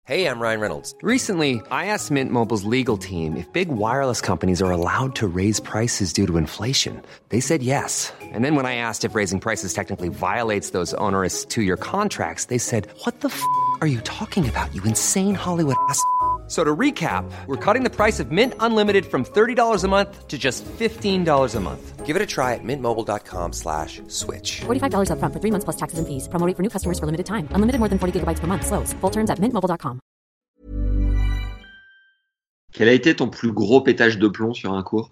Hey, I'm Ryan Reynolds. Recently, I asked Mint Mobile's legal team if big wireless companies are allowed to raise prices due to inflation. They said yes. And then when I asked if raising prices technically violates those onerous two-year contracts, they said, "What the f*** are you talking about, you insane Hollywood ass?" So to recap, we're cutting the price of Mint Unlimited from $30 a month to just $15 a month. Give it a try at mintmobile.com/switch. $45 up front for 3 months plus taxes and fees. Promo rate for new customers for limited time. Unlimited more than 40 gigabytes per month. Slows full terms at mintmobile.com. Quel a été ton plus gros pétage de plomb sur un cours?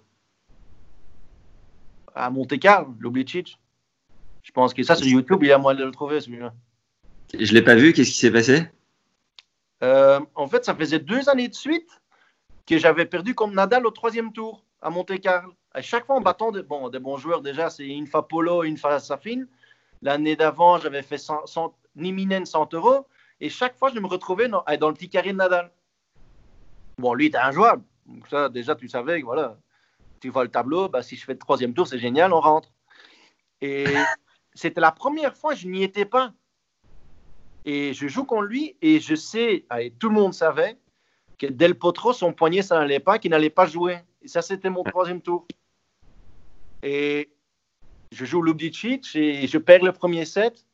À Monte-Carlo, l'Oblicic. Je pense que ça, sur YouTube, il y a moyen de le trouver, celui-là. Je l'ai pas vu, qu'est-ce qui s'est passé? En fait, ça faisait 2 années de suite que j'avais perdu contre Nadal au 3e tour à Monte-Carlo. À chaque fois, en battant des bons joueurs, déjà, c'est une fois Polo, une fois Safin. L'année d'avant, j'avais fait Nieminen 100 euros. Et chaque fois, je me retrouvais dans le petit carré de Nadal. Bon, lui, il était injouable. Donc ça, déjà, tu savais que voilà, tu vois le tableau, bah, si je fais le 3e tour, c'est génial, on rentre. Et c'était la première fois que je n'y étais pas. Et je joue contre lui et je sais, et tout le monde savait, que Del Potro, son poignet, ça n'allait pas, qu'il n'allait pas jouer. Et ça, c'était mon 3e tour. Et je joue Ljubičić et je perds le premier set.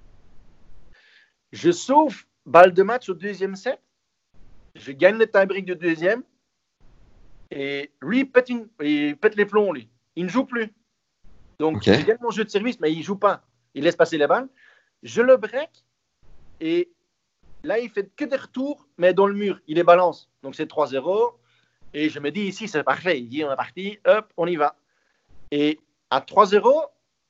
Je sauve balle de match au 2e set. Je gagne le tie-break du 2e. Et lui, il pète les plombs, lui. Il ne joue plus. Donc, je gagne mon jeu de service, mais il ne joue pas. Il laisse passer les balles. Je le break. Et là, il fait que des retours, mais dans le mur. Il les balance. Donc, c'est 3-0. Et je me dis, ici, c'est parfait. Il dit, on est parti. Hop, on y va. Et à 3-0,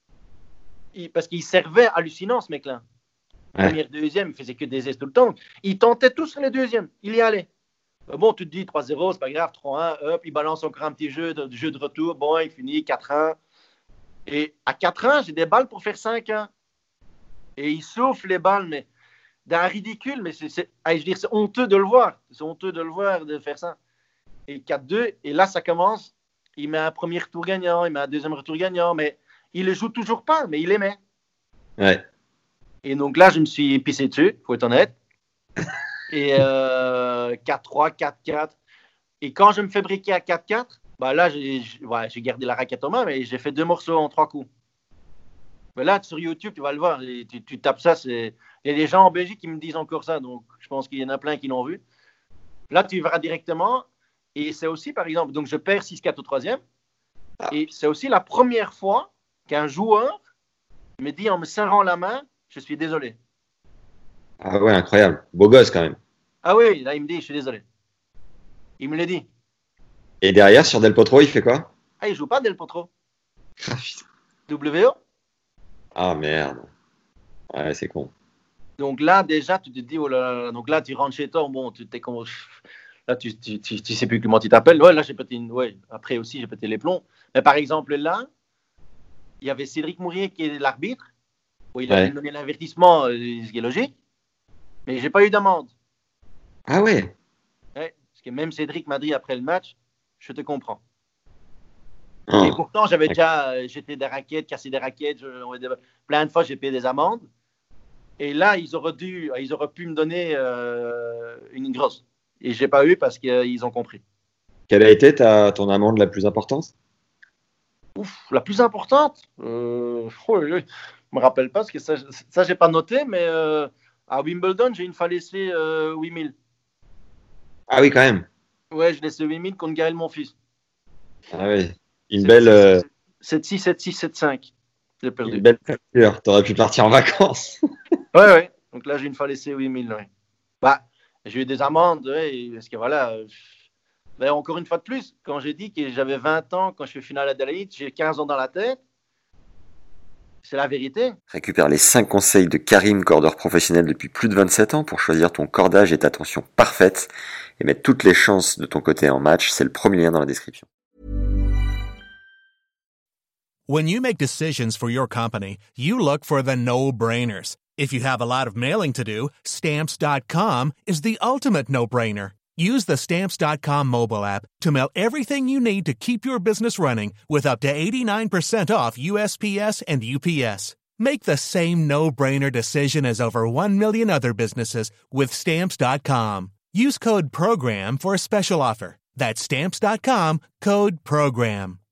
parce qu'il servait hallucinant, ce mec-là. Première, 2e, il faisait que des aises tout le temps. Il tentait tous sur les 2e. Il y allait. Bon, tu te dis 3-0, c'est pas grave. 3-1, hop, il balance encore un petit jeu de retour. Bon, il finit 4-1. Et à 4-1, j'ai des balles pour faire 5-1. Et il souffle les balles, mais d'un ridicule. Mais je veux dire, c'est honteux de le voir. C'est honteux de le voir, de faire ça. Et 4-2, et là, ça commence. Il met un premier retour gagnant, il met un 2e retour gagnant, mais il le joue toujours pas, mais il aimait. Ouais. Et donc là, je me suis pissé dessus, faut être honnête. Et 4-3, 4-4. Et quand je me fais briquer à 4-4, bah là, j'ai gardé la raquette en main, mais j'ai fait 2 morceaux en 3 coups. Mais là, sur YouTube, tu vas le voir. Tu tapes ça. Il y a des gens en Belgique qui me disent encore ça, donc je pense qu'il y en a plein qui l'ont vu. Là, tu verras directement. Et c'est aussi, par exemple, donc je perds 6-4 au 3e. Et c'est aussi la première fois qu'un joueur me dit en me serrant la main, je suis désolé. Ah ouais, incroyable. Beau gosse quand même. Ah oui, là il me dit, je suis désolé. Il me l'a dit. Et derrière, sur Del Potro, il fait quoi? Ah, il joue pas Del Potro. Ah putain. WO. Ah merde. Ouais, c'est con. Donc là, déjà, tu te dis, oh là là. Donc là, tu rentres chez toi, bon, là, tu sais plus comment tu t'appelles. Ouais, là, j'ai pété après aussi, j'ai pété les plombs. Mais par exemple, là, il y avait Cédric Mourier qui est l'arbitre. Où il avait donné l'avertissement, ce qui est logique. Mais j'ai pas eu d'amende. Ah ouais. Ouais, parce que même Cédric m'a dit après le match, je te comprends. Oh. Et pourtant, j'avais déjà jeté des raquettes, cassé des raquettes. Plein de fois, j'ai payé des amendes. Et là, ils auraient pu me donner une grosse. Et je n'ai pas eu parce qu'ils ont compris. Quelle a été ton amende la plus importante? La plus importante je ne me rappelle pas, parce que ça je n'ai pas noté, mais à Wimbledon, j'ai une fois laissé 8000. Ah oui, quand même. Ouais, je laissais 8000 contre Gaël Monfils. Ah oui. Une belle. 7-6, 7-6, 7-5. J'ai perdu. Une belle facture. Tu aurais pu partir en vacances. Ouais. Donc là, j'ai une fois laissé 8000. Ouais. Bah, j'ai eu des amendes, parce que voilà. Mais encore une fois de plus, quand j'ai dit que j'avais 20 ans quand je fais finale à Adélaïde, j'ai 15 ans dans la tête. C'est la vérité. Récupère les 5 conseils de Karim, cordeur professionnel depuis plus de 27 ans pour choisir ton cordage et ta tension parfaite et mettre toutes les chances de ton côté en match. C'est le premier lien dans la description. When you make decisions for your company, you look for the no-brainers. If you have a lot of mailing to do, Stamps.com is the ultimate no-brainer. Use the Stamps.com mobile app to mail everything you need to keep your business running with up to 89% off USPS and UPS. Make the same no-brainer decision as over 1 million other businesses with Stamps.com. Use code PROGRAM for a special offer. That's Stamps.com, code PROGRAM.